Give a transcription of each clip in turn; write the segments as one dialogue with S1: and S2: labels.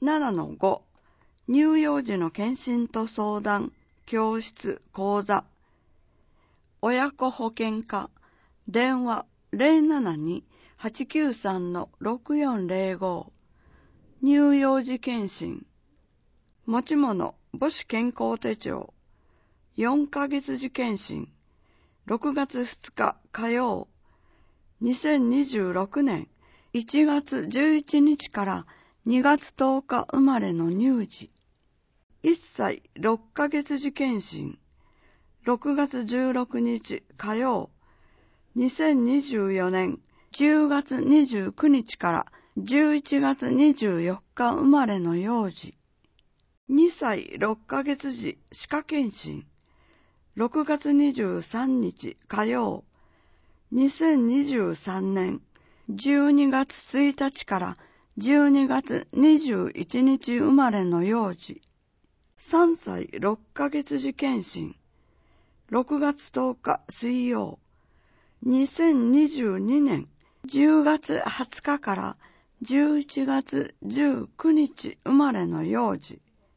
S1: 7-5 乳幼児の検診と相談教室講座親子保健課電話 072-893-6405 乳幼児検診持ち物母子健康手帳4ヶ月時検診6月2日火曜2026年1月11日から2月10日生まれの乳児1歳6ヶ月時検診6月16日火曜2024年10月29日から11月24日生まれの幼児2歳6ヶ月時歯科検診6月23日火曜2023年12月1日から12月21日生まれの幼児3歳6ヶ月時検診6月10日水曜2022年10月20日から11月19日生まれの幼児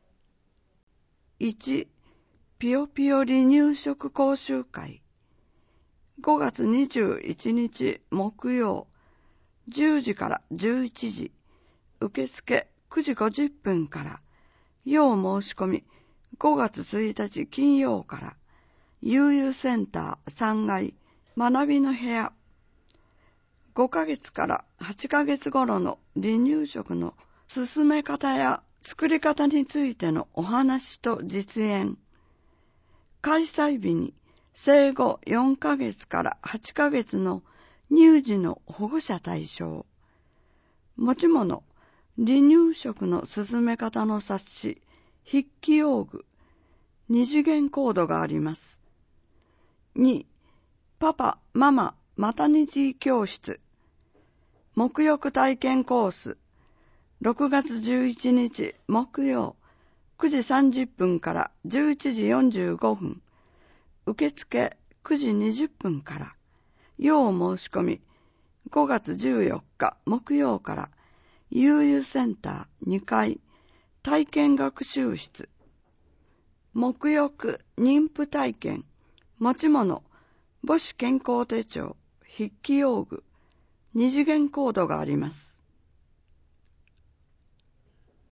S1: 1ぴよぴよ離乳食講習会5月21日木曜10時から11時受付9時50分から要申し込み5月1日金曜から悠々センター3階学びの部屋5ヶ月から8ヶ月頃の離乳食の進め方や作り方についてのお話と実演開催日に生後4ヶ月から8ヶ月の乳児の保護者対象持ち物離乳食の進め方の冊子筆記用具二次元コードがあります2パパマママタニティ教室沐浴体験コース6月11日木曜9時30分から11時45分受付9時20分から要申し込み5月14日木曜から悠々センター2階体験学習室沐浴妊婦体験持ち物母子健康手帳筆記用具二次元コードがあります